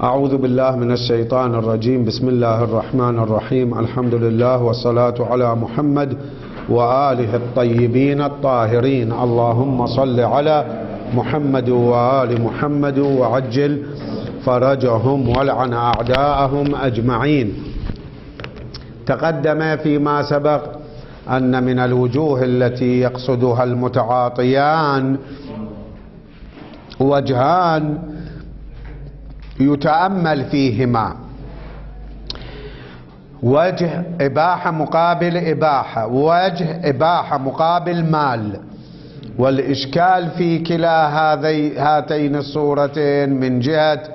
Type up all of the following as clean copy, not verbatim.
أعوذ بالله من الشيطان الرجيم. بسم الله الرحمن الرحيم. الحمد لله والصلاة على محمد وآله الطيبين الطاهرين. اللهم صل على محمد وآل محمد وعجل فرجهم والعن أعداءهم أجمعين. تقدم فيما سبق أن من الوجوه التي يقصدها المتعاطيان وجهان يتأمل فيهما: وجه إباحة مقابل إباحة، وجه إباحة مقابل مال. والإشكال في كلا هاتين الصورتين من جهة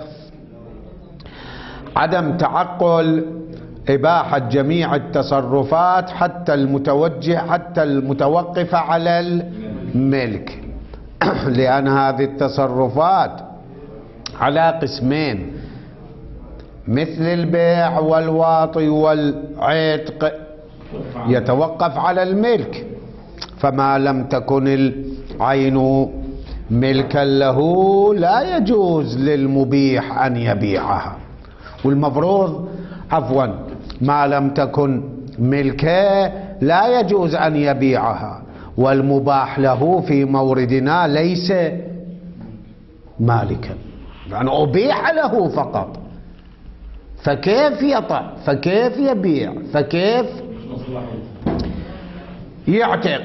عدم تعقل إباحة جميع التصرفات حتى المتوقفة على الملك، لأن هذه التصرفات على قسمين: مثل البيع والواطي والعتق يتوقف على الملك، فما لم تكن العين ملكا له لا يجوز للمبيح أن يبيعها، والمفروض ما لم تكن ملكا لا يجوز أن يبيعها، والمباح له في موردنا ليس مالكا، يعني أبيح له فقط، فكيف يطع، فكيف يبيع، فكيف يعتق؟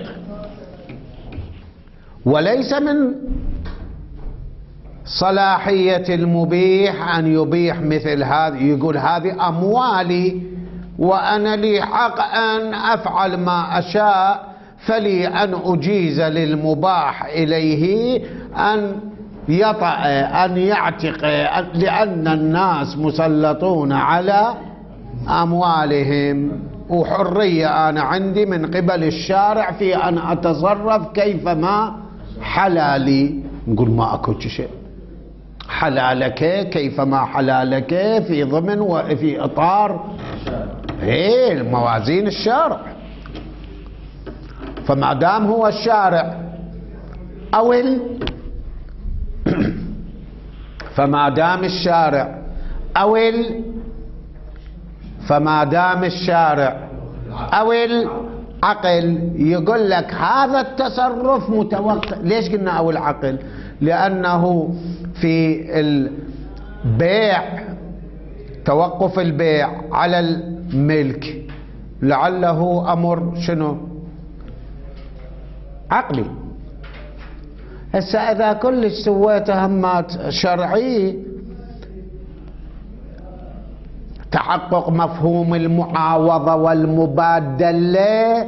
وليس من صلاحية المبيح أن يبيح مثل هذا، يقول هذه أموالي وأنا لي حق أن أفعل ما أشاء، فلي أن أجيز للمباح إليه أن يطأ أن يعتق، لأن الناس مسلطون على أموالهم، وحرية أنا عندي من قبل الشارع في أن أتصرف كيفما حلالي. نقول ما أكو شيء، حلالك كيفما حلالك في ضمن وفي إطار موازين الشارع. فما دام هو الشارع فما دام الشارع أو العقل يقول لك هذا التصرف متوقف. ليش قلنا أو العقل؟ لأنه في البيع توقف البيع على الملك لعله أمر شنو؟ عقلي. هسه إذا كلش سويته همات شرعي، تحقق مفهوم المعاوضة والمبادلة،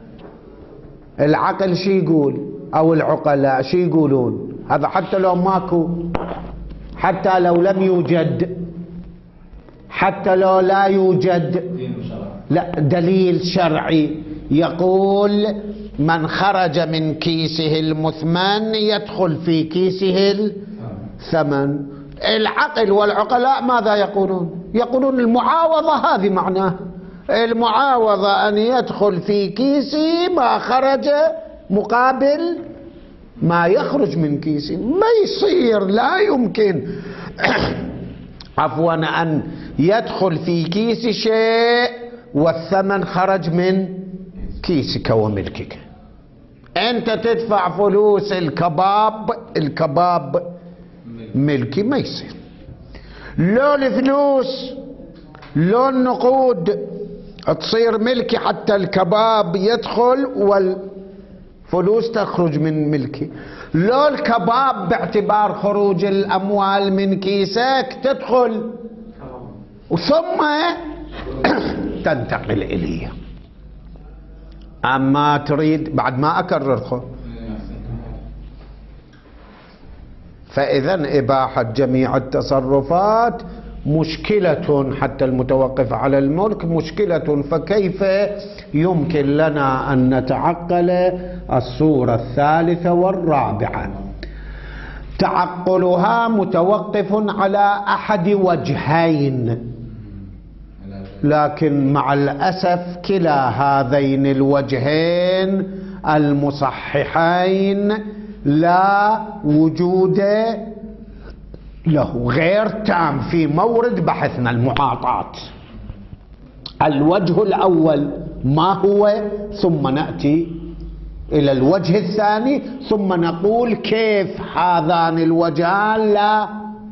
العقل شي يقول أو العقلاء شي يقولون؟ هذا حتى لو ماكو، حتى لو لم يوجد، حتى لو لا يوجد دليل شرعي يقول من خرج من كيسه المثمن يدخل في كيسه الثمن. العقل والعقلاء ماذا يقولون؟ يقولون المعاوضة هذه معناه المعاوضة أن يدخل في كيسي ما خرج مقابل ما يخرج من كيسي. ما يصير، لا يمكن أن يدخل في كيس شيء والثمن خرج من كيسك وملكك. أنت تدفع فلوس الكباب ملكي، ما يصير. لو الفلوس لو النقود تصير ملكي حتى الكباب يدخل والفلوس تخرج من ملكي. لو الكباب باعتبار خروج الأموال من كيسك تدخل ثم تنتقل إليه. أما تريد بعد ما أكرره، فإذا إباحة جميع التصرفات مشكلة، حتى المتوقف على الملك مشكلة. فكيف يمكن لنا أن نتعقل الصورة الثالثة والرابعة؟ تعقلها متوقف على أحد وجهين، لكن مع الأسف كلا هذين الوجهين المصححين لا وجود له غير تام في مورد بحثنا المعاطاة. الوجه الأول ما هو، ثم نأتي إلى الوجه الثاني، ثم نقول كيف هذان الوجهان لا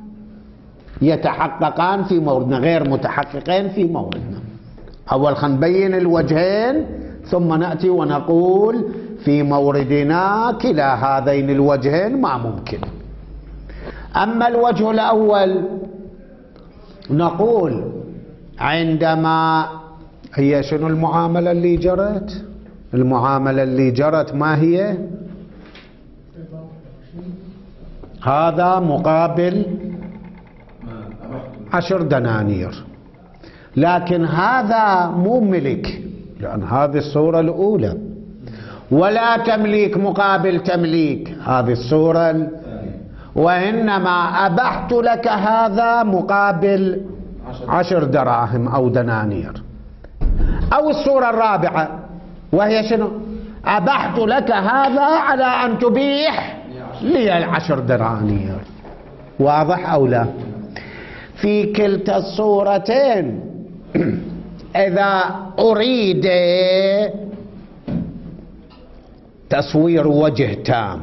يتحققان في موردنا، غير متحققين في موردنا. أول خلينا نبين الوجهين ثم نأتي ونقول في موردنا كلا هذين الوجهين ما ممكن. أما الوجه الأول نقول عندما هي شنو المعاملة اللي جرت؟ المعاملة اللي جرت ما هي؟ هذا مقابل 10 دنانير، لكن هذا مو ملك، لأن هذه الصورة الأولى، ولا تمليك مقابل تمليك، هذه الصورة وإنما أبحت لك هذا مقابل 10 دراهم أو دنانير. أو الصورة الرابعة وهي شنو؟ أبحت لك هذا على أن تبيح لي 10 دنانير. واضح أو لا؟ في كلتا الصورتين إذا أريد تصوير وجه تام،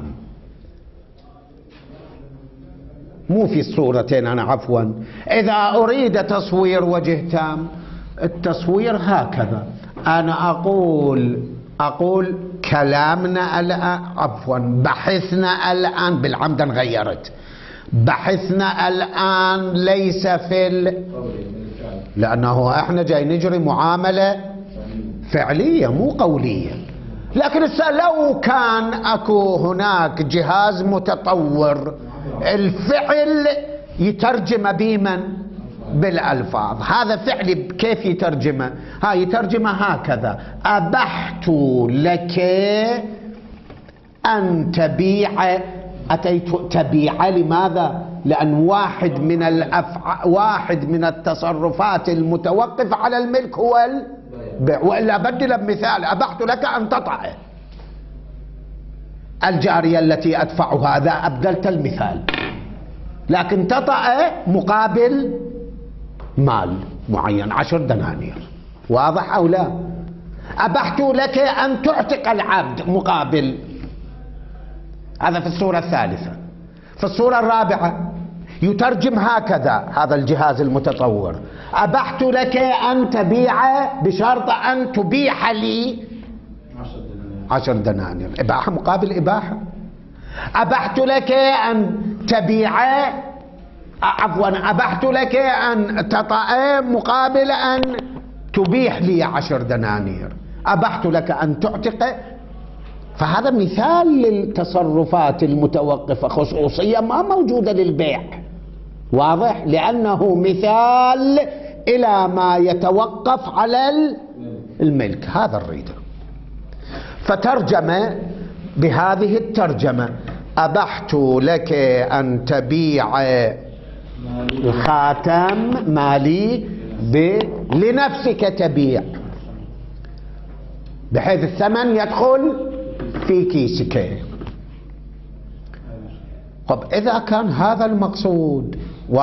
مو في الصورتين أنا عفوا، إذا أريد تصوير وجه تام التصوير هكذا، أنا أقول كلامنا الآن، عفوا بحثنا الآن، بالعمد غيرت، بحثنا الآن ليس في لأنه احنا جاي نجري معاملة فعلية مو قولية. لكن لو كان اكو هناك جهاز متطور الفعل يترجم بمن؟ بالألفاظ. هذا فعل كيف يترجمه؟ يترجمه هكذا: أبحت لك أن تبيع. أتيت تبيع لماذا؟ لأن واحد من التصرفات المتوقف على الملك هو البيع. وإلا بدل بمثال: أبحت لك أن تطأ الجارية التي أدفعها، هذا أبدلت المثال، لكن تطأ مقابل مال معين 10 دنانير. واضح أو لا؟ أبحت لك أن تعتق العبد مقابل، هذا في الصورة الثالثة. في الصورة الرابعة يترجم هكذا هذا الجهاز المتطور: أبحت لك أن تبيع بشرط أن تبيح لي 10 دنانير. إباحة مقابل إباحة. أبحت لك أن تبيع، عفوا أبحت لك أن تطأ مقابل أن تبيح لي 10 دنانير. أبحت لك أن تعتق. فهذا مثال للتصرفات المتوقفة، خصوصية ما موجودة للبيع. واضح؟ لأنه مثال إلى ما يتوقف على الملك. هذا الريد. فترجم بهذه الترجمة: أبحت لك أن تبيع الخاتم مالي لنفسك تبيع، بحيث الثمن يدخل في كيسك. طب إذا كان هذا المقصود،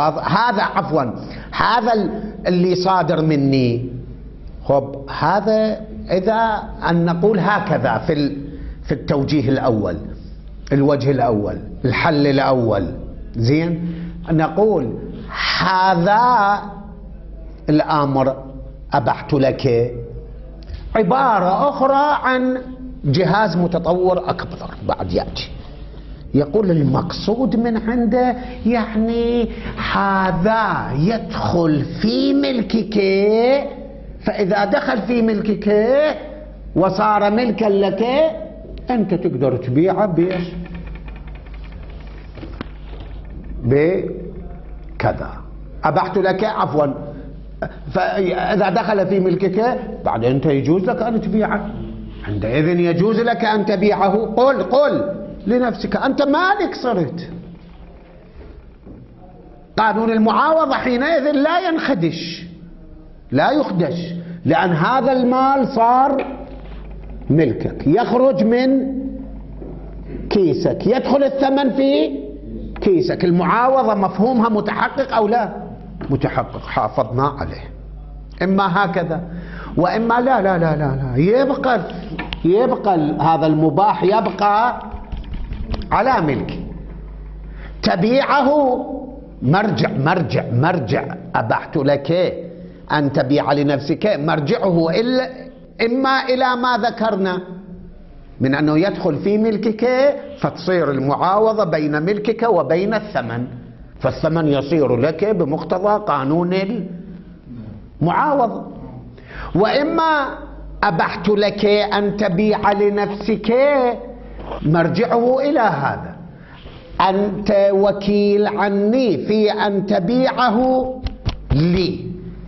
هذا اللي صادر مني، طب هذا إذا أن نقول هكذا في التوجيه الأول، الوجه الأول، الحل الأول، زين، نقول هذا الأمر أبحت لك عبارة أخرى عن جهاز متطور أكبر بعد يأتي، يقول المقصود من عنده يعني هذا يدخل في ملكك، فإذا دخل في ملكك وصار ملكا لك أنت تقدر تبيعه بإيش؟ بكذا. أبحت لك، عفوا، فإذا دخل في ملكك بعد أنت يجوز لك أن تبيعه، عندئذ يجوز لك أن تبيعه. قل لنفسك أنت مالك صرت. قانون المعاوضة حينئذ لا ينخدش، لا يخدش، لأن هذا المال صار ملكك، يخرج من كيسك، يدخل الثمن في كيسك. المعاوضة مفهومها متحقق أو لا؟ متحقق، حافظنا عليه. إما هكذا وإما لا لا لا لا, لا. يبقى هذا المباح يبقى على ملك. تبيعه مرجع أبحت لك أن تبيع لنفسك، مرجعه إما إلى ما ذكرنا من أنه يدخل في ملكك، فتصير المعاوضة بين ملكك وبين الثمن، فالثمن يصير لك بمقتضى قانون المعاوضة. وإما أبحت لك أن تبيع لنفسك، مرجعه إلى هذا، أنت وكيل عني في أن تبيعه لي،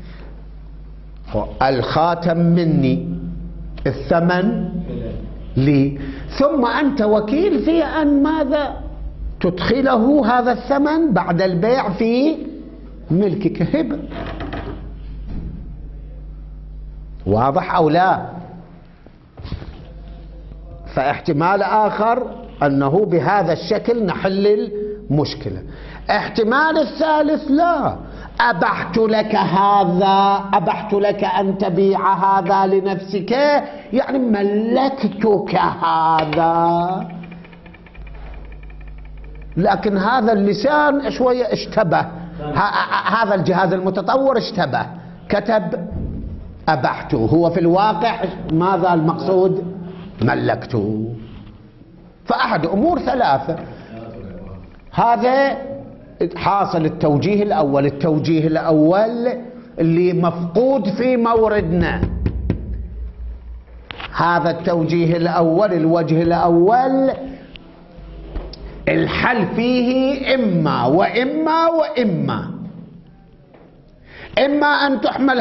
الخاتم مني، الثمن لي، ثم أنت وكيل في أن ماذا؟ تدخله هذا الثمن بعد البيع في ملكك هبة. واضح أو لا؟ فاحتمال آخر أنه بهذا الشكل نحل المشكلة. احتمال الثالث لا، أبحت لك أن تبيع هذا لنفسك، يعني ملكتك هذا، لكن هذا اللسان شوية اشتبه، هذا الجهاز المتطور اشتبه، كتب أبحته، هو في الواقع ماذا المقصود؟ ملكته. فأحد أمور ثلاثة. هذا حاصل التوجيه الأول. التوجيه الأول اللي مفقود في موردنا، هذا التوجيه الأول، الوجه الأول الحل فيه إما وإما وإما. إما أن تحمل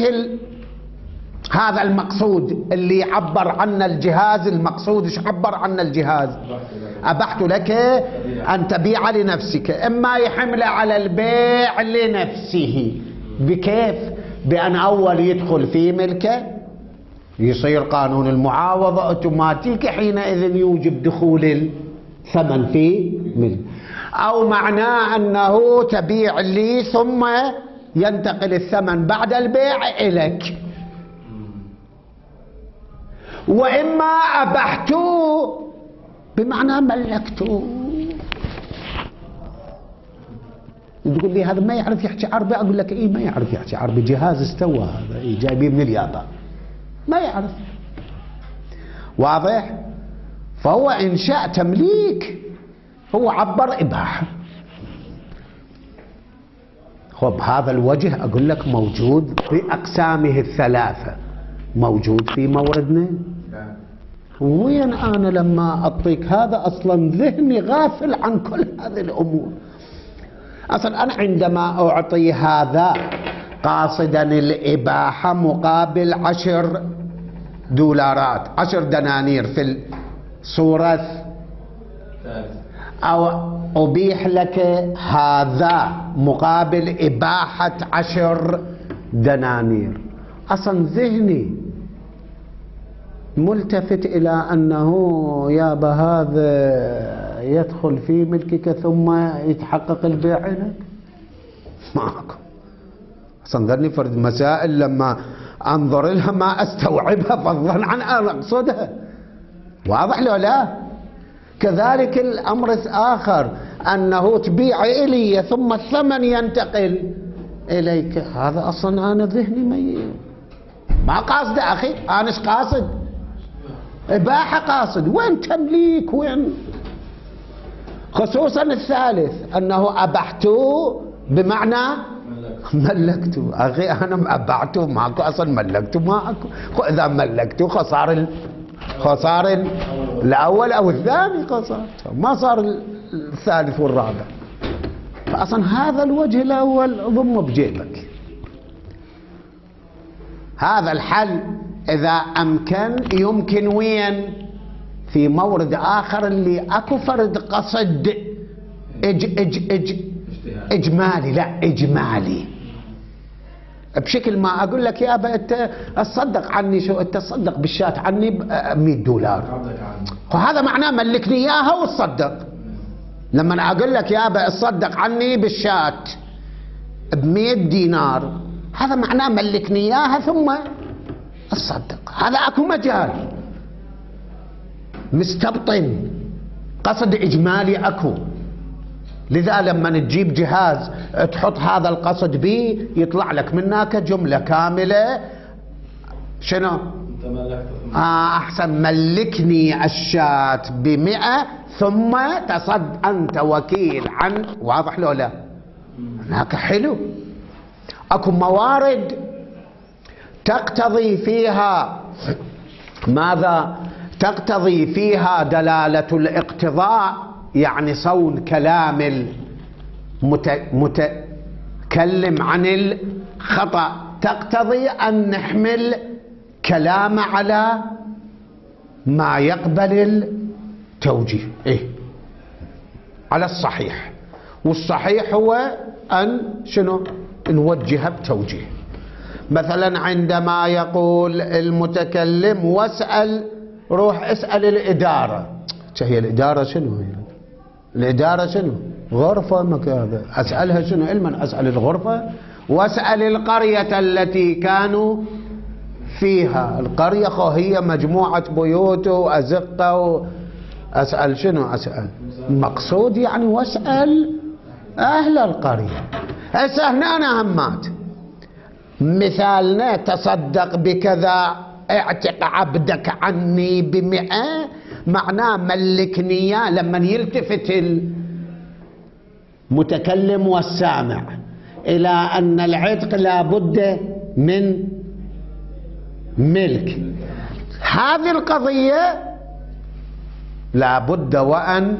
هذا المقصود اللي عبر عنا الجهاز، المقصود ايش عبر عنا الجهاز؟ أبحت لك أن تبيع لنفسك، إما يحمل على البيع لنفسه. بكيف؟ بأن أول يدخل في ملكه، يصير قانون المعاوضة أوتوماتيكي، حينئذ يوجب دخول الثمن في ملك. أو معناه أنه تبيع لي ثم ينتقل الثمن بعد البيع إليك. وإما أبحته بمعنى ملكته. تقول لي هذا ما يعرف يحكي عربي، أقول لك إيه ما يعرف يحكي عربي، جهاز استوى هذا، إيه جايبيه من اليابان، ما يعرف. واضح؟ فهو إنشاء تمليك، هو عبر إباحة. خب هذا الوجه أقول لك موجود بأقسامه الثلاثة، موجود في موردنا. وين أنا لما أعطيك هذا؟ أصلا ذهني غافل عن كل هذه الأمور. أصلا أنا عندما أعطي هذا قاصدا الإباحة مقابل 10 دولارات، 10 دنانير في الصورة، أو أبيح لك هذا مقابل إباحة 10 دنانير، أصلا ذهني ملتفت إلى أنه يابا هذا يدخل في ملكك ثم يتحقق البيع لك. ماكو. أصلا ذني فرد مسائل لما أنظر لها ما أستوعبها فضلا عن أن أقصدها. واضح لو لا؟ كذلك الأمر الآخر أنه تبيع إلي ثم الثمن ينتقل إليك، هذا أصلا أنا ذهني ما قاصد أخي، أنا إيش قاصد؟ إباحة قاصد، وين تمليك وين؟ خصوصا الثالث أنه أبحته بمعنى ملكته. أخي أنا أبعته ماكو، أصلا ملكته ماكو. إذا ملكته خسار الأول أو الثاني، خسار ما صار الثالث والرابع. فأصلا هذا الوجه الأول ضمه بجيبك. هذا الحل إذا أمكن يمكن وين؟ في مورد آخر اللي أكو فرد قصد إجمالي، لا إجمالي، بشكل ما أقول لك يا أبا أنت تصدق عني، شو أنت تصدق بالشات عني ب$100 $100، وهذا معناه ملكني إياها وتصدق. لما أقول لك يابا اصدق عني بالشاة ب100 دينار، هذا معناه ملكني إياها ثم اصدق. هذا أكو مجال مستبطن، قصد إجمالي أكو. لذا لما تجيب جهاز تحط هذا القصد به يطلع لك منك جملة كاملة. شنو؟ أحسن ملكني الشاة ب100 ثم أنت وكيل عن. واضح لو لا؟ هناك حلو. أكو موارد تقتضي فيها ماذا؟ تقتضي فيها دلالة الاقتضاء، يعني صون كلام المتكلم عن الخطأ، تقتضي أن نحمل كلام على ما يقبل التوجيه، على الصحيح. والصحيح هو أن شنو؟ نوجه بتوجيه. مثلا عندما يقول المتكلم واسأل، روح اسأل الإدارة. هي الإدارة شنو؟ الإدارة شنو؟ غرفة مكابة. أسألها شنو؟ علما أسأل الغرفة. واسأل القرية التي كانوا فيها. القرية هي مجموعة بيوت وأزقة أسأل شنو؟ أسأل مقصود يعني واسأل أهل القرية. هسه هنا همات مثالنا تصدق بكذا، اعتق عبدك عني ب100، معناه ملكني إياه. لما يلتفت المتكلم والسامع إلى أن العتق لابد من ملك، هذه القضية لابد وأن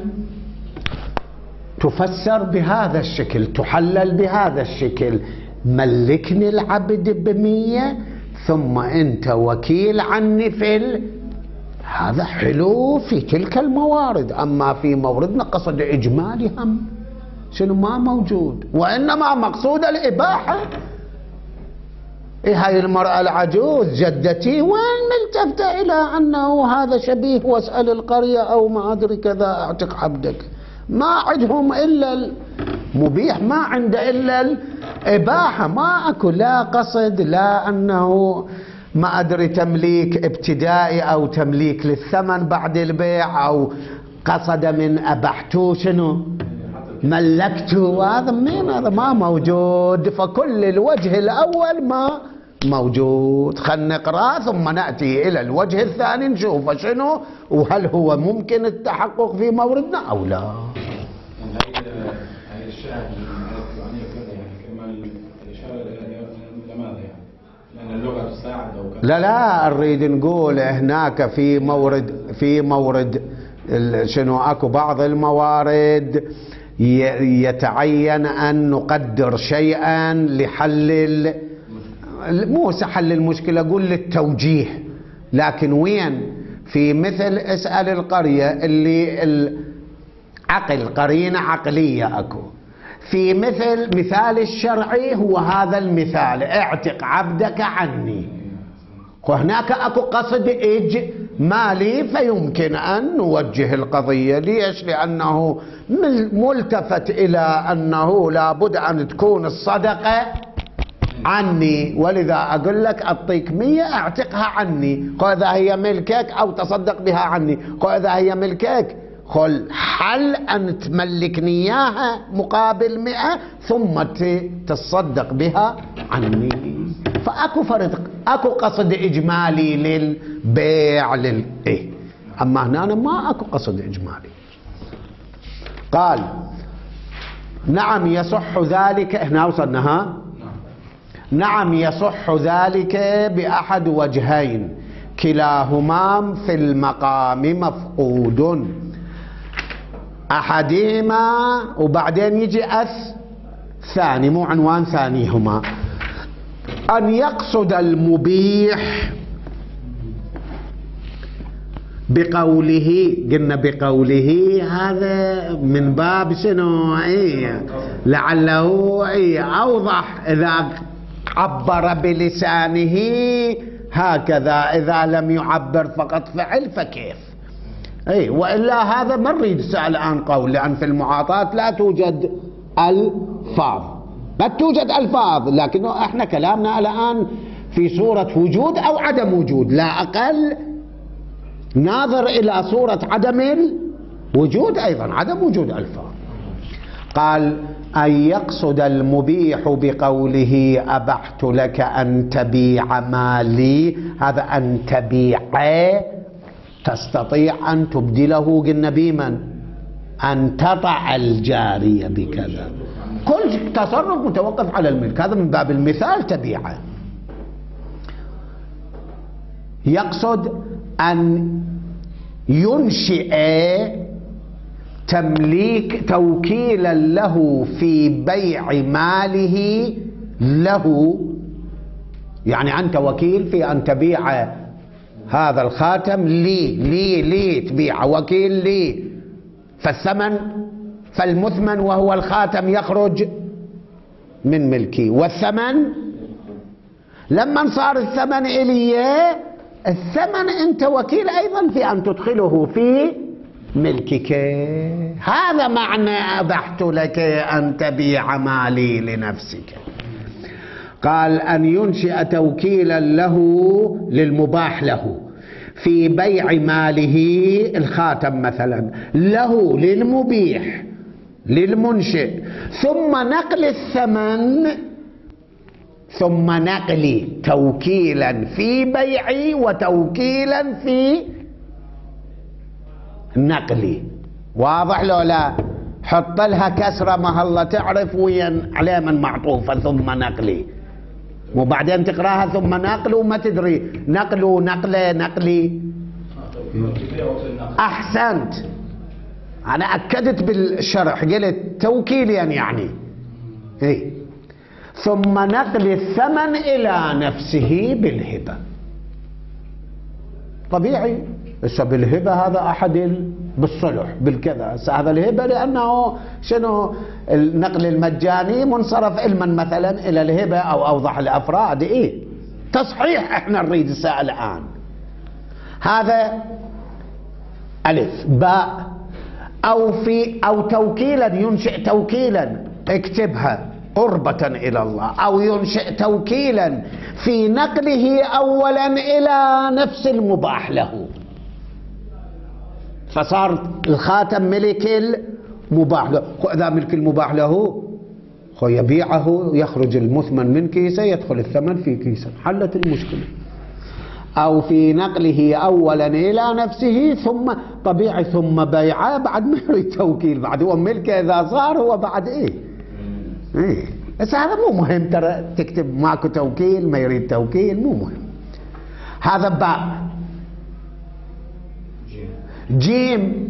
تفسر بهذا الشكل، تحلل بهذا الشكل. ملكني العبد ب100 ثم أنت وكيل عني في هذا حلو في تلك الموارد. أما في موردنا قصد إجمالي هم شنو؟ ما موجود، وإنما مقصود الإباحة. هاي المرأة العجوز جدتي وين ملتفتة إلى أنه هذا شبيه واسأل القرية أو ما أدري كذا اعتق عبدك. ما عندهم إلا المبيح، ما عنده إلا الإباحة. ما أكو لا قصد، لا أنه ما أدري تمليك ابتدائي أو تمليك للثمن بعد البيع، أو قصد من أبحته شنو؟ ملكته. هذا منين؟ هذا ما موجود. فكل الوجه الأول ما موجود. خلنا نقرأ ثم نأتي إلى الوجه الثاني نشوف شنو وهل هو ممكن التحقق في موردنا أو لا. هي الشاهد يعني كما الإشارة لماذا يعني؟ لأن اللغة تساعد أو كذا. لا نريد نقول هناك في مورد شنو اكو بعض الموارد يتعين أن نقدر شيئا لحل مو حل المشكلة، أقول للتوجيه. لكن وين؟ في مثل اسأل القرية اللي العقل قرينة عقلية أكو. في مثال الشرعي هو هذا المثال اعتق عبدك عني، وهناك أكو قصد إجمالي فيمكن أن نوجه القضية. ليش؟ لأنه ملتفت إلى أنه لابد أن تكون الصدقة عني، ولذا أقول لك أعطيك 100 اعتقها عني، إذا هي ملكك، أو تصدق بها عني، إذا هي ملكك قل حل أن تملكني إياها مقابل 100 ثم تصدق بها عني. فأكو فرق، أكو قصد إجمالي للبيع أما هنا ما أكو قصد إجمالي. قال نعم يصح ذلك. هنا وصلنا نعم يصح ذلك بأحد وجهين كلاهما في المقام مفقود، أحدهما وبعدين يجي ثاني، مو عنوان ثانيهما، أن يقصد المبيح بقوله. قلنا بقوله هذا من باب شنو؟ لعله أوضح. إذا عبر بلسانه هكذا، إذا لم يعبر فقط فعل فكيف؟ اي والا هذا ما نريد الان قول، لان في المعاطاة لا توجد الفاظ، قد توجد الفاظ لكن احنا كلامنا الان في صورة وجود او عدم وجود، لا اقل ناظر الى صورة عدم الوجود، ايضا عدم وجود الفاظ. قال ان يقصد المبيح بقوله ابحت لك ان تبيع مالي، هذا ان تبيع تستطيع ان تبدله، قلنا بمن؟ ان تطع الجارية بكذا، كل تصرف متوقف على الملك، هذا من باب المثال تبيعه. يقصد ان ينشئ تمليك توكيلا له في بيع ماله له، يعني أنت وكيل في أن تبيع هذا الخاتم لي تبيع، وكيل لي، فالثمن فالمثمن وهو الخاتم يخرج من ملكي، والثمن لما صار الثمن إلي، الثمن أنت وكيل أيضا في أن تدخله في ملكك. هذا معنى أبحت لك أن تبيع مالي لنفسك. قال أن ينشئ توكيلا له للمباح له في بيع ماله، الخاتم مثلا له للمبيح للمنشئ، ثم نقل الثمن، ثم نقل توكيلا في بيعي وتوكيلا في نقلي. واضح لو لا؟ حط لها كسرة مهلا تعرف وين عليه من معطوفة، ثم نقلي، وبعدين تقراها ثم نقل وما تدري نقل نقله نقلي. احسنت، انا اكدت بالشرح قلت توكيليا يعني ايه. ثم نقل الثمن الى نفسه بالهبة، طبيعي. هسه بالهبة هذا احد بالصلح بالكذا، هذا الهبة لانه شنو النقل المجاني منصرف علما مثلا الى الهبة او اوضح الافراد. ايه تصحيح احنا نريد الان. هذا الف باء. او توكيلا، ينشئ توكيلا، اكتبها قربة الى الله، او ينشئ توكيلا في نقله اولا الى نفس المباح له، فصار الخاتم ملك المباح له. إذا ملك المباح له يبيعه، يخرج المثمن من كيسه، يدخل الثمن في كيسه، حلت المشكلة. أو في نقله أولا إلى نفسه، ثم طبيعي ثم بيعه، بعد ما يريد توكيل، بعد هو ملكه إذا صار هو بعد إيه بس هذا مو مهم، ترى تكتب ماكو توكيل، ما يريد توكيل مو مهم. هذا باء. جيم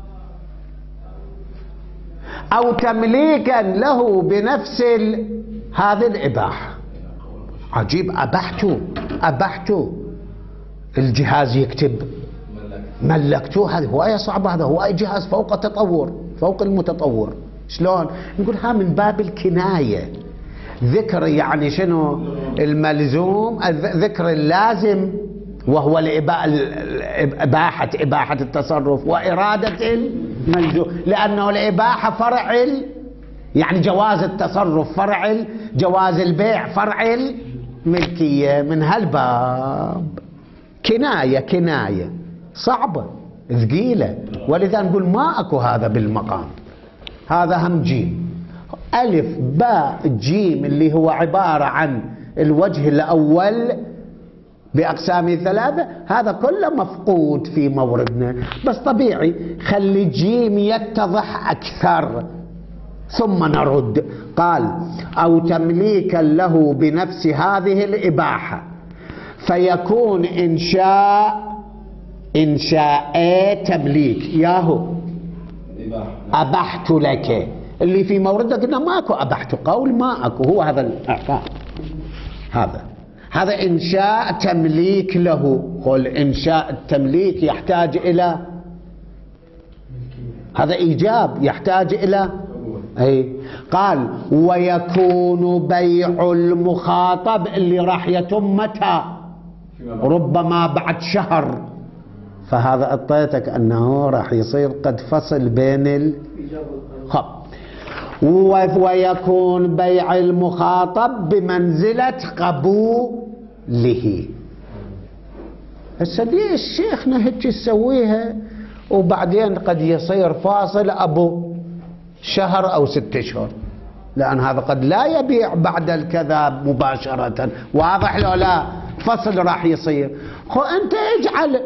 أو تمليكا له بنفس هذه الإباحة. عجيب، أبحته الجهاز يكتب ملكته، هذه هواية صعبة، هذا هواية جهاز فوق التطور، فوق المتطور. شلون نقول؟ ها من باب الكناية، ذكر يعني شنو الملزوم، ذكر اللازم وهو إباحة التصرف، وإرادة الملزوم، لأنه الإباحة فرع يعني جواز التصرف فرع جواز البيع فرع الملكية، من هالباب. كناية صعبة ثقيلة، ولذا نقول ما أكو هذا بالمقام. هذا هم جيم. ألف باء جيم اللي هو عبارة عن الوجه الأول بأقسام ثلاثة، هذا كله مفقود في موردنا، بس طبيعي خلي جيم يتضح أكثر ثم نرد. قال أو تمليكا له بنفس هذه الإباحة، فيكون إنشاء تمليك. ياهو أبحت لك اللي في موردك، قلنا ماكو أبحت قول، ما أكو، هو هذا الإعفاء. هذا إنشاء تمليك له. قل إنشاء التمليك يحتاج إلى، هذا إيجاب يحتاج إلى أي. قال ويكون بيع المخاطب اللي راح يتم متى؟ ربما بعد شهر، فهذا أعطيتك أنه راح يصير قد فصل بين خب. ويكون بيع المخاطب بمنزلة قبوله. هسه ليش شيخنا هيك يسويها وبعدين قد يصير فاصل أبو شهر أو 6 أشهر؟ لأن هذا قد لا يبيع بعد الكذا مباشرة، واضح لو لا فصل راح يصير. خو أنت اجعل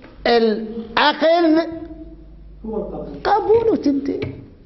الأخذ قبول وتنتهي.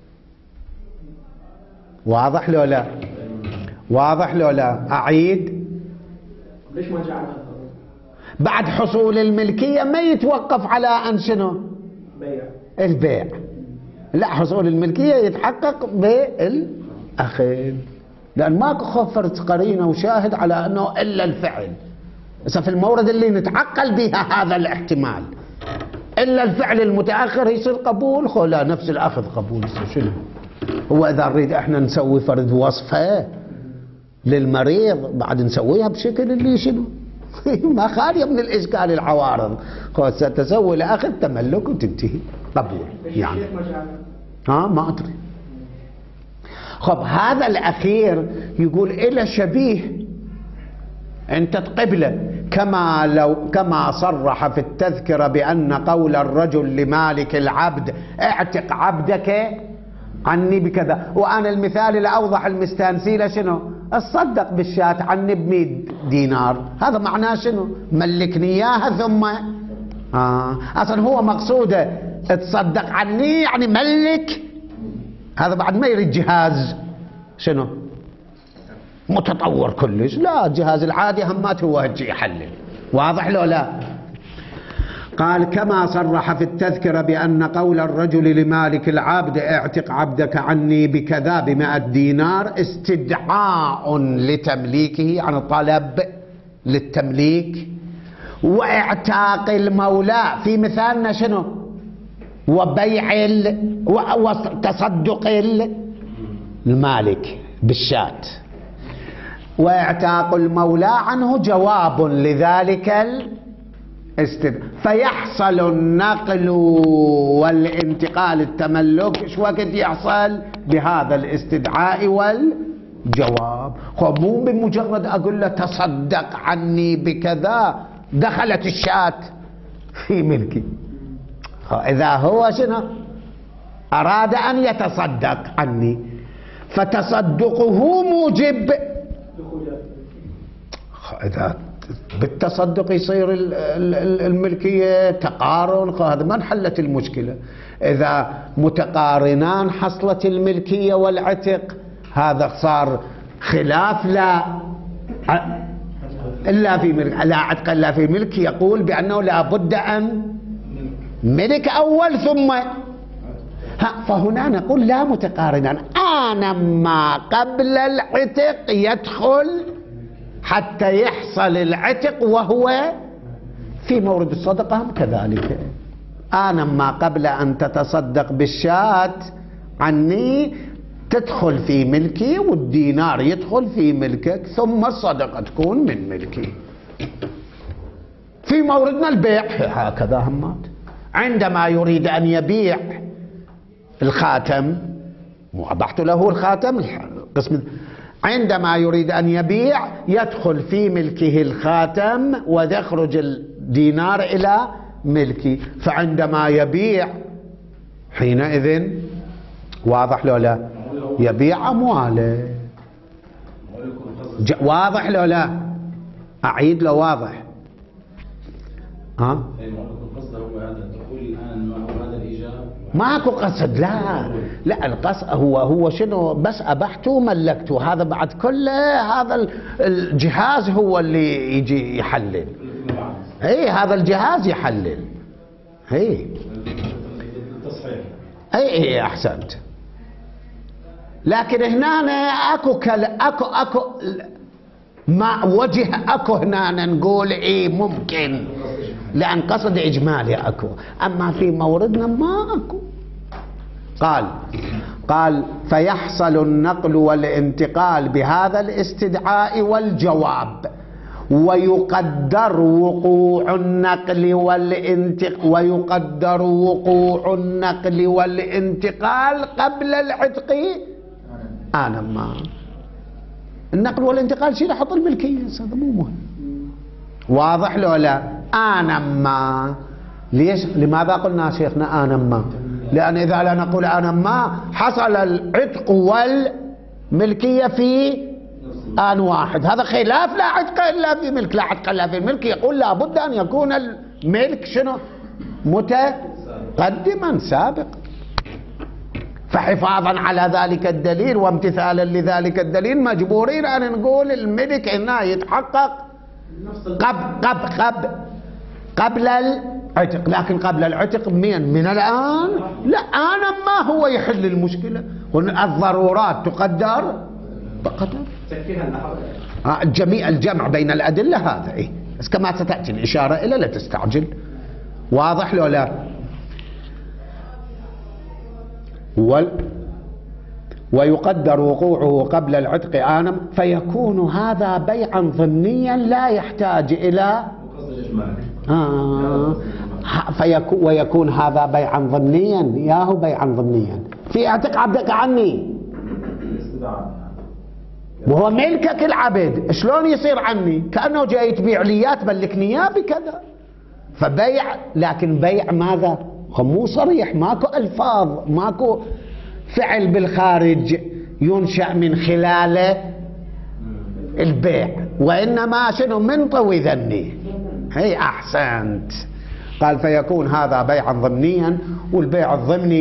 واضح لو لا؟ واضح لو لا؟ أعيد. ليش ما جعلها بعد حصول الملكية ما يتوقف على أن شنو؟ بيع البيع. لا، حصول الملكية يتحقق بالأخذ، لأن ماكو خفرت قرينة وشاهد على أنه إلا الفعل. بس في المورد اللي نتعقل بها هذا الاحتمال إلا الفعل المتأخر يصير قبول. خو لا، نفس الأخذ قبول. شنو هو إذا نريد إحنا نسوي فرد وصفة للمريض بعد نسويها بشكل اللي شنو ما خالية من الإشكال العوارض. خو ستسوي لأخذ تملك وتنتهي قبول يعني. ما أدري. خب هذا الأخير يقول إلى شبيه أنت تقبله كما صرح في التذكرة بأن قول الرجل لمالك العبد اعتق عبدك عني بكذا. وأنا المثال الأوضح المستانسيلة شنو؟ اتصدق بالشاة عني ب100 دينار. هذا معناه شنو؟ ملكني إياها ثم أصلا هو مقصوده تصدق عني يعني ملك. هذا بعد ما يريد جهاز شنو متطور كلش، لا، الجهاز العادي همات هو هجي يحلل. واضح لو لا؟ قال كما صرح في التذكرة بأن قول الرجل لمالك العبد اعتق عبدك عني بكذا ب100 دينار استدعاء لتمليكه، عن طلب للتمليك، واعتاق المولى في مثالنا شنو؟ وبيع وتصدق المالك بالشاة. واعتاق المولى عنه جواب لذلك فيحصل النقل والانتقال التملك ايش وقت يحصل؟ بهذا الاستدعاء والجواب. مو بمجرد اقول له تصدق عني بكذا دخلت الشاة في ملكي. اذا هو شنو اراد ان يتصدق عني فتصدقه موجب، إذا بالتصدق يصير الملكية تقارن، هذا ما انحلت المشكلة. إذا متقارنان حصلت الملكية والعتق، هذا صار خلاف لا إلا في ملك، لا عتق إلا في ملك، يقول بأنه لا بد أن ملك أول ثم فهنا نقول لا متقارنان. آن ما قبل العتق يدخل حتى يحصل العتق وهو في مورد الصدقة هم كذلك. آن ما قبل أن تتصدق بالشاة عني تدخل في ملكي والدينار يدخل في ملكك ثم الصدقة تكون من ملكي. في موردنا البيع هكذا همات. عندما يريد أن يبيع الخاتم، وضحت له الخاتم القسم، عندما يريد أن يبيع يدخل في ملكه الخاتم ويخرج الدينار إلى ملكي. فعندما يبيع حينئذ واضح لو لا؟ يبيع أمواله. واضح لو لا؟ أعيد لو واضح؟ ماكو قصد، لا القصد هو شنو؟ بس أبحته ملكته، هذا بعد كله هذا الجهاز هو اللي يجي يحلل. هذا الجهاز يحلل. اي احسنت. لكن هنا اكو ما وجه اكو هنا نقول ممكن، لأن قصد إجمالي أكو، أما في موردنا ما أكو. قال فيحصل النقل والانتقال بهذا الاستدعاء والجواب، ويقدر وقوع النقل والانتقال قبل العتق آنما. النقل والانتقال شيء حط الملكية، هذا مو مهم. واضح لو لا؟ آنما. ليش؟ لماذا قلنا شيخنا آنما؟ لأن إذا لا نقول آنما حصل العتق والملكية في آن واحد، هذا خلاف لا عتق إلا في ملك، لا عتق إلا في ملك. يقول لابد أن يكون الملك شنو؟ متقدما سابق. فحفاظا على ذلك الدليل وامتثالا لذلك الدليل مجبورين أن نقول الملك هنا يتحقق قبل العتق. لكن قبل العتق من الآن؟ لا، أنا ما هو يحل المشكلة. الضرورات تقدر بقدر. جميع الجمع بين الأدلة هذا إيه، بس كما ستأتي الإشارة إلى لا تستعجل. واضح لو لا؟ ويقدر وقوعه قبل العتق آنم، فيكون هذا بيعا ضمنيا لا يحتاج إلى ويكون هذا بيعا ضمنيا. ياهو بيعا ضمنيا في اعتق عبدك عني، وهو ملكك العبد، شلون يصير عني؟ كأنه جاي تبيع لي تملكني اياه بكذا. فبيع، لكن بيع ماذا؟ مو صريح، ماكو الفاظ، ماكو فعل بالخارج ينشأ من خلاله البيع، وإنما شنو؟ من طوي ذني. هي أحسنت. قال فيكون هذا بيعا ضمنيا، والبيع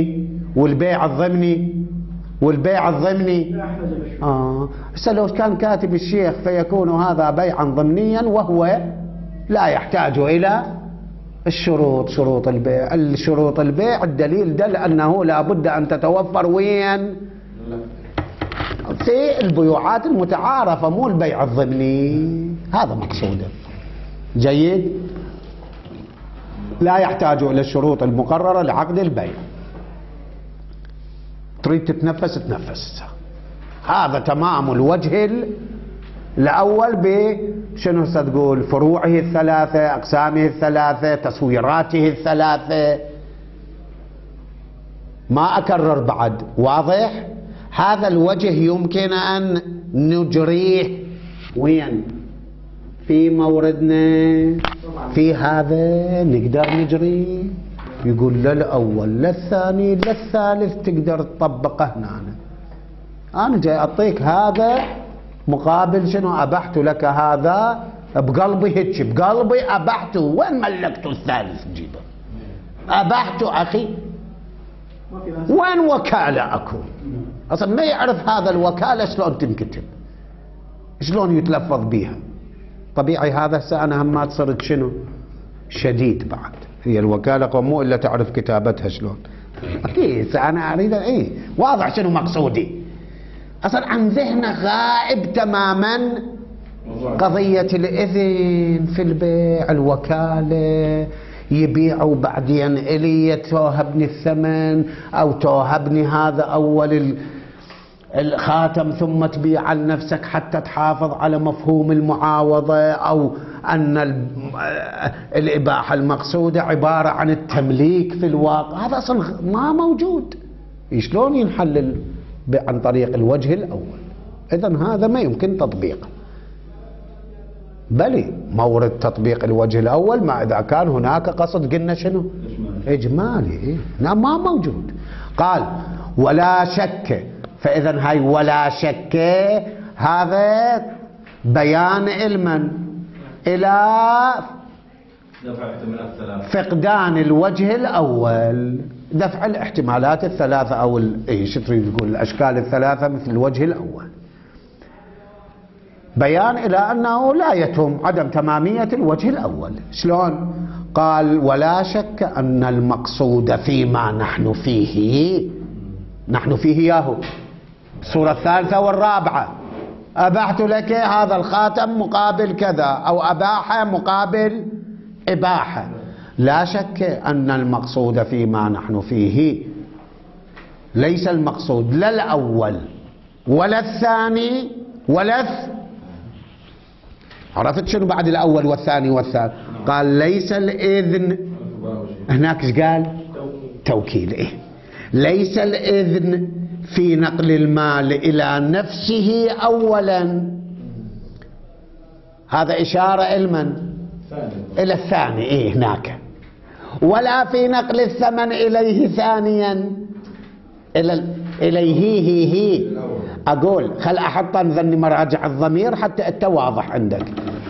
الضمني هسه لو كان كاتب الشيخ فيكون هذا بيعا ضمنيا وهو لا يحتاج إلى شروط البيع. الدليل دل أنه لا بد أن تتوفر وين؟ في البيوعات المتعارفة، مو البيع الضمني. هذا مقصوده. جيد. لا يحتاج إلى الشروط المقررة لعقد البيع. تريد تتنفس. هذا تمام الوجه الأول بشنو ستقول؟ فروعه الثلاثة، أقسامه الثلاثة، تصويراته الثلاثة. ما أكرر بعد. واضح؟ هذا الوجه يمكن أن نجريه وين؟ في موردنا في هذا نقدر نجريه. يقول لا الأول لا الثاني لا الثالث تقدر تطبقه هنا. أنا جاي أعطيك هذا مقابل شنو؟ أبحت لك هذا بقلبي، هيك بقلبي أبحته. وين ملكته الثالث جيبه؟ أبحته أخي. وين وكالة أكو؟ أصلا ما يعرف هذا الوكالة شلون تنكتب، شلون يتلفظ بيها. طبيعي هذا أنا هم ما صرت شنو؟ شديد بعد. هي الوكالة مو إلا تعرف كتابتها شلون. أكيد أنا أريد واضح شنو مقصودي. أصلا عن ذهنه غائب تماما قضية الإذن في البيع. الوكالة يبيعوا بعدين إلي توهبني الثمن أو توهبني هذا أول الخاتم ثم تبيع لنفسك حتى تحافظ على مفهوم المعاوضة، أو أن الإباحة المقصودة عبارة عن التمليك في الواقع. هذا أصلا ما موجود. شلون ينحل عن طريق الوجه الأول؟ إذن هذا ما يمكن تطبيقه. بل مورد تطبيق الوجه الأول ما إذا كان هناك قصد قلنا شنو؟ إجمالي. ما موجود. قال ولا شك. فإذا هاي ولا شك هذا بيان علما إلى فقدان الوجه الأول، دفع الاحتمالات الثلاثة أو شو تريد تقول؟ الأشكال الثلاثة مثل الوجه الأول. بيان إلى أنه لا يتم عدم تمامية الوجه الأول. شلون؟ قال ولا شك أن المقصود فيما نحن فيه ياهو الصورة الثالثة والرابعة. أبحت لك هذا الخاتم مقابل كذا، أو أباحة مقابل إباحة. لا شك أن المقصود فيما نحن فيه ليس المقصود لا الأول ولا الثاني ولا عرفت شنو بعد الأول والثاني والثالث؟ قال ليس الإذن، هناك ايش قال؟ توكيد. إيه؟ ليس الإذن في نقل المال إلى نفسه أولا، هذا إشارة إلى الثاني. إيه هناك. ولا في نقل الثمن إليه ثانيا، إليه هي. أقول خل أحط ذني مراجع الضمير حتى أنت واضح عندك.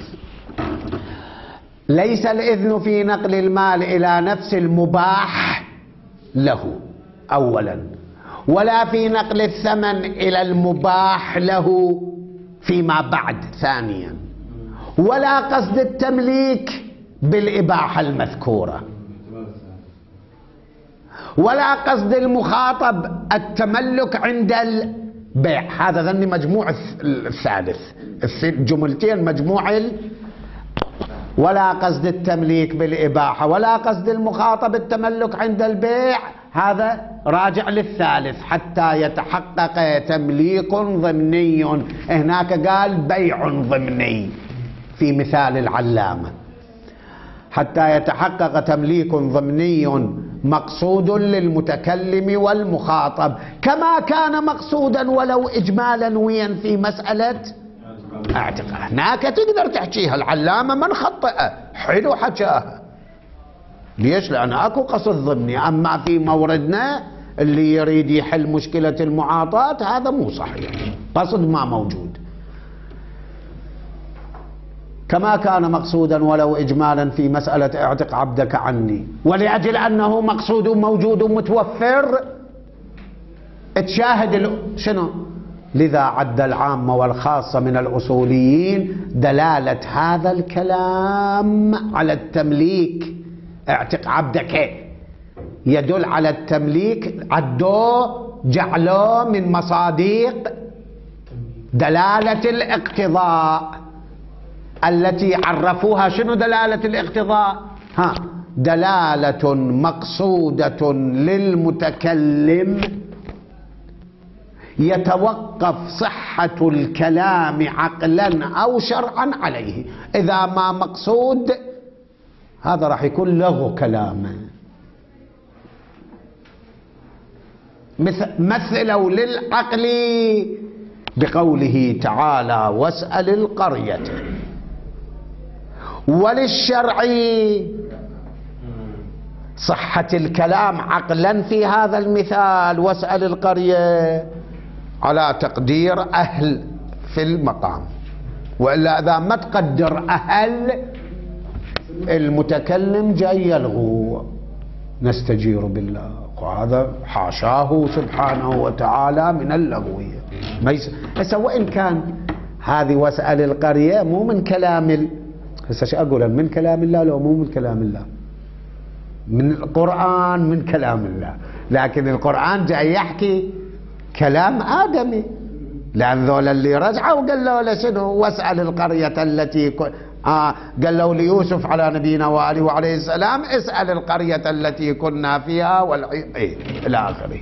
ليس الإذن في نقل المال إلى نفس المباح له أولا، ولا في نقل الثمن إلى المباح له فيما بعد ثانيا، ولا قصد التمليك بالإباحة المذكورة، ولا قصد المخاطب التملك عند البيع. هذا ذني مجموع الثالث، الجملتين مجموع ولا قصد التمليك بالإباحة ولا قصد المخاطب التملك عند البيع، هذا راجع للثالث حتى يتحقق تمليك ضمني. هناك قال بيع ضمني في مثال العلامة، حتى يتحقق تمليك ضمني مقصود للمتكلم والمخاطب، كما كان مقصودا ولو إجمالا ويا في مسألة اعتقاد. هناك تقدر تحكيها العلامة من خطأ حلو حكاها. ليش؟ لأن أكو قصد ضمني. أما في موردنا اللي يريد يحل مشكلة المعاطاة هذا مو صحيح، قصد ما موجود. كما كان مقصودا ولو إجمالا في مسألة اعتق عبدك عني، ولأجل أنه مقصود موجود متوفر تشاهد شنو؟ لذا عد العام والخاصة من الأصوليين دلالة هذا الكلام على التمليك. اعتق عبدك يدل على التمليك، عدوه جعلوه من مصادق دلالة الاقتضاء التي عرفوها. شنو دلالة الاقتضاء؟ دلالة مقصودة للمتكلم يتوقف صحة الكلام عقلا أو شرعا عليه. إذا ما مقصود هذا راح يكون لغو كلاما. مثلوا للعقل بقوله تعالى واسأل القرية، وللشرع صحة الكلام عقلا في هذا المثال واسأل القرية على تقدير أهل في المقام، وإلا إذا ما تقدر أهل المتكلم جاي يلغو نستجير بالله، وهذا حاشاه سبحانه وتعالى من اللغوية. هسه وإن كان هذه واسأل القرية مو من كلام هسه شو أقول من كلام الله؟ لو مو من كلام الله، من القرآن، من كلام الله، لكن القرآن جاي يحكي كلام آدمي، لأن ذول اللي رجعوا قالوا له شنو؟ واسأل القرية التي قال له ليوسف على نبينا وآله وعليه السلام اسأل القرية التي كنا فيها إلى آخره.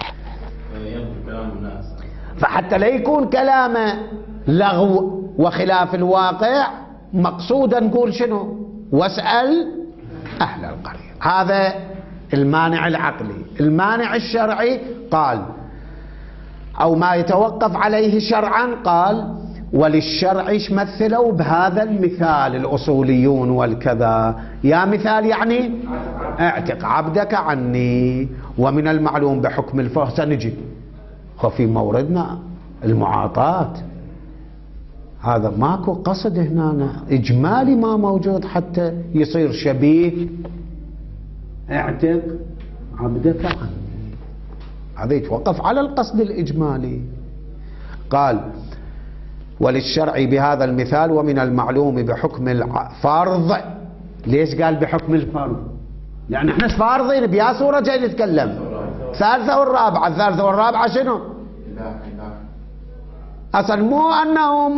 فحتى لا يكون كلامه لغو وخلاف الواقع، مقصودا نقول شنو؟ واسأل أهل القرية. هذا المانع العقلي. المانع الشرعي قال أو ما يتوقف عليه شرعا قال وللشرع مثلوا بهذا المثال الأصوليون والكذا. يا مثال يعني اعتق عبدك عني، ومن المعلوم بحكم الفقه سنجي وفي موردنا المعاطاة هذا ماكو قصد هنا إجمالي ما موجود حتى يصير شبيه اعتق عبدك عني. هذا يتوقف على القصد الإجمالي. قال وللشرع بهذا المثال ومن المعلوم بحكم الفرض. ليش قال بحكم الفرض؟ لأن احنا فارضين بيا صورة جاي نتكلم. الثالثة والرابعة، الثالثة والرابعة شنو؟ أصلا مو أنه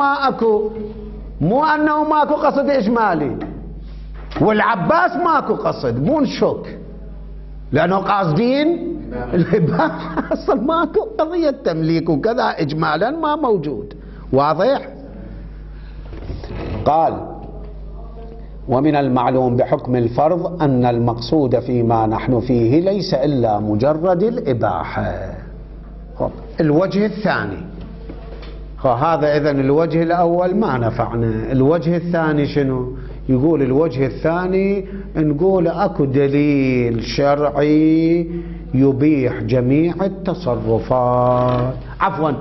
ماكو قصد إجمالي، والعباس ماكو قصد، مو نشك لأنه قاصدين الإباحة. أصلا ماكو قضية تمليك وكذا إجمالا ما موجود. واضح؟ قال: ومن المعلوم بحكم الفرض أن المقصود فيما نحن فيه ليس إلا مجرد الإباحة. الوجه الثاني، هذا إذن الوجه الأول ما نفعنا. الوجه الثاني شنو؟ يقول الوجه الثاني نقول أكو دليل شرعي يبيح جميع التصرفات، عفوا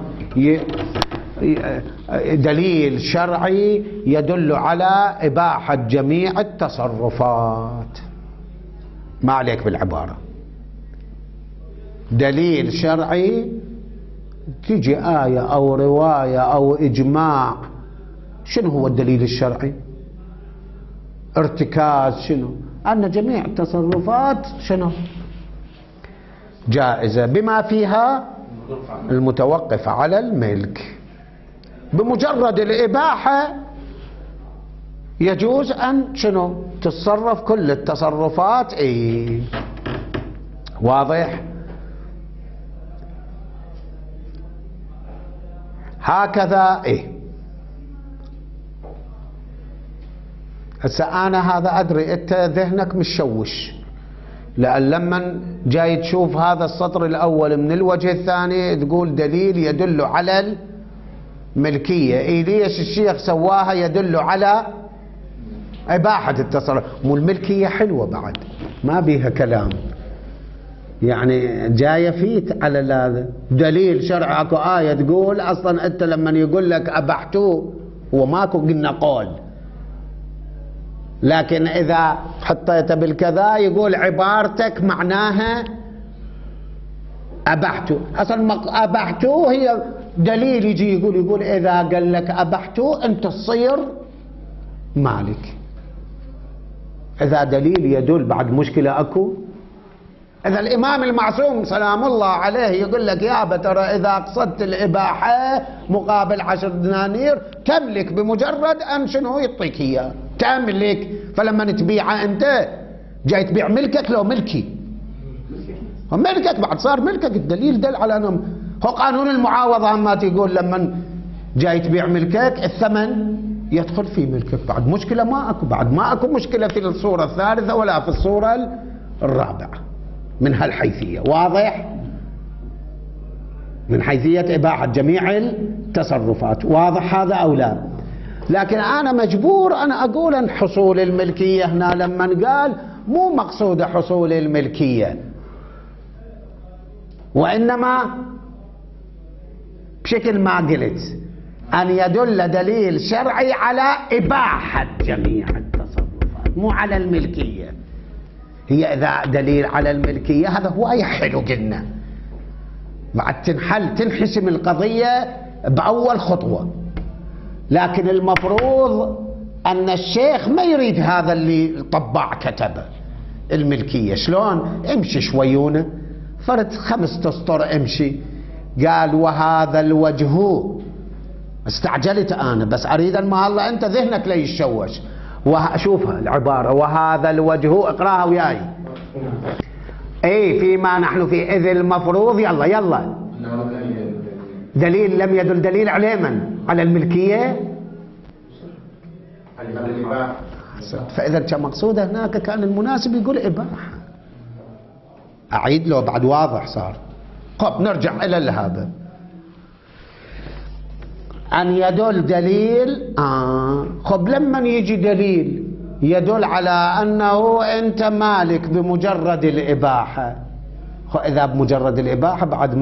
دليل شرعي يدل على إباحة جميع التصرفات. ما عليك بالعبارة، دليل شرعي تيجي آية أو رواية أو إجماع. شنو هو الدليل الشرعي؟ ارتكاز شنو؟ أن جميع التصرفات شنو؟ جائزة بما فيها المتوقفة على الملك. بمجرد الإباحة يجوز أن شنو؟ تتصرف كل التصرفات. واضح؟ هكذا. هسه أنا هذا أدري أنت ذهنك مشوش، لأن لما جاي تشوف هذا السطر الأول من الوجه الثاني تقول دليل يدل على الملكية. ليش الشيخ سواها يدل على إباحة التصرف؟ مو الملكية حلوة بعد، ما بيها كلام، يعني جاية فيت على هذا دليل شرعي. اكو آية تقول أصلا أنت لما يقول لك أبحتوه هو ماكو قلنا قول، لكن إذا حطيت بالكذا يقول عبارتك معناها أبحتو. أصلا أبحتو هي دليل يجي يقول إذا قال لك أبحتو أنت تصير مالك. إذا دليل يدل بعد مشكلة أكو. إذا الإمام المعصوم سلام الله عليه يقول لك يابا ترى إذا قصدت الإباحة مقابل 10 دنانير تملك بمجرد أن شنو يعطيك إياه تملك. فلما تبيعه أنت جاي تبيع ملكك، لو ملكي ملكك بعد صار ملكك. الدليل دل على أنه هو قانون المعاوضة ما تقول لما جاي تبيع ملكك الثمن يدخل في ملكك. بعد مشكلة ما أكو، بعد ما أكو مشكلة في الصورة الثالثة ولا في الصورة الرابعة من هالحيثية. واضح؟ من حيثية إباحة جميع التصرفات. واضح هذا أو لا؟ لكن أنا مجبور أنا أقول أن حصول الملكية هنا لما قال مو مقصود حصول الملكية، وإنما بشكل ما قلت أن يدل دليل شرعي على إباحة جميع التصرفات مو على الملكية. هي إذا دليل على الملكية هذا هو حلو قلنا، بعد تنحسم القضية بأول خطوة. لكن المفروض أن الشيخ ما يريد هذا اللي طبع كتبه الملكية. شلون؟ امشي شويونه فرد 5 أسطر امشي. قال وهذا الوجه، استعجلت أنا بس أريد أن ما الله أنت ذهنك لا يتشوش. وشوفها العبارة وهذا الوجه، اقراها وياي. فيما نحن فيه إذ المفروض يلا دليل لم يدل دليل على من؟ على الملكية. فإذا كان مقصوده هناك كان المناسب يقول إباحة. أعيد له بعد واضح صار. طب نرجع إلى هذا أن يدل دليل. خب لما يجي دليل يدل على أنه أنت مالك بمجرد الإباحة، إذا بمجرد الإباحة بعد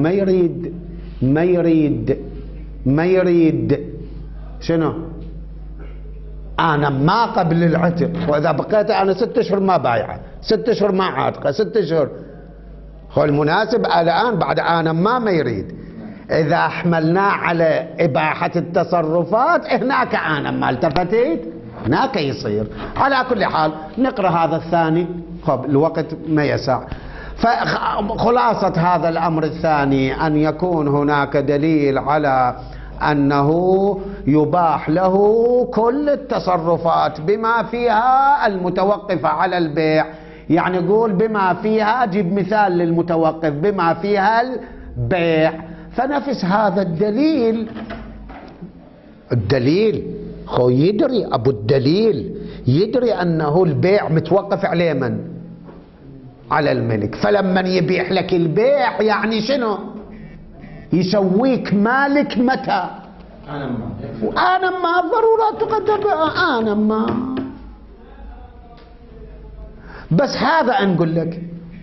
ما يريد شنو؟ أنا ما قبل العتق، وإذا بقيت أنا 6 أشهر ما بايعة، 6 أشهر ما عاتقة، 6 أشهر. هو المناسب الآن بعد أنا ما يريد. إذا حملناه على إباحة التصرفات هناك أنا ما التفتت هناك يصير. على كل حال نقرأ هذا الثاني، خب الوقت ما يسع. فخلاصة هذا الأمر الثاني أن يكون هناك دليل على أنه يباح له كل التصرفات بما فيها المتوقفة على البيع. يعني يقول بما فيها، جيب مثال للمتوقف بما فيها البيع. فنفس هذا الدليل خو يدري أبو الدليل يدري أنه البيع متوقف عليه من؟ على الملك. فلما يبيح لك البيع يعني شنو؟ يسويك مالك متى؟ أنا ما ضرورة تقدر أنا ما. بس هذا نقول لك،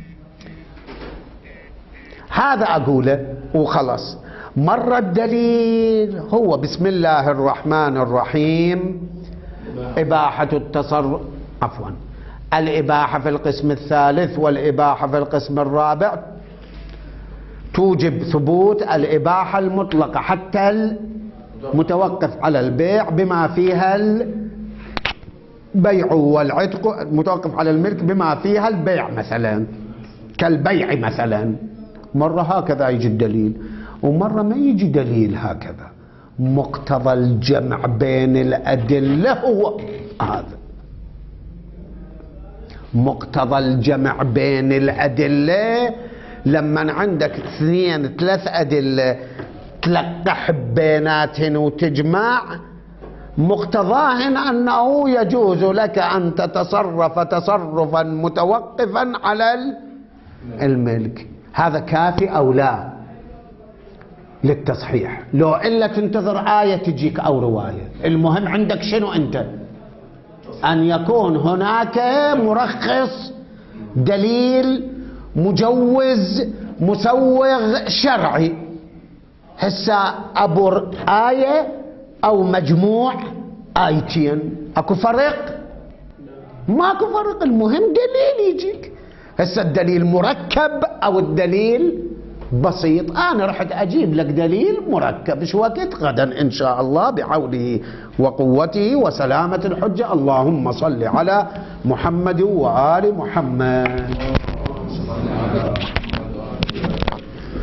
هذا أقوله وخلص. مرة الدليل هو بسم الله الرحمن الرحيم إباحة التصرف، عفوا الإباحة في القسم الثالث والإباحة في القسم الرابع توجب ثبوت الإباحة المطلقة حتى المتوقف على البيع بما فيها البيع والعتق، متوقف على الملك بما فيها البيع مثلا كالبيع مثلا. مرة هكذا يجي الدليل ومرة ما يجي دليل هكذا. مقتضى الجمع بين الأدلة هو هذا، مقتضى الجمع بين الأدلة. لما عندك 2 3 أدلة تلقح بيناتهن وتجمع، مقتضاهن أنه يجوز لك أن تتصرف تصرفا متوقفا على الملك. هذا كافي أو لا للتصحيح؟ لو إلا تنتظر آية تجيك أو رواية. المهم عندك شنو أنت؟ أن يكون هناك مرخص، دليل مجوز مسوغ شرعي. هسه أبر آية أو مجموع آيتين، أكو فرق؟ ماكو فرق. المهم دليل يجيك. هسه الدليل مركب أو الدليل بسيط. أنا رحت أجيب لك دليل مركب. شو وقت؟ غدا إن شاء الله بحوله وقوته وسلامة الحجة. اللهم صل على محمد وآل محمد.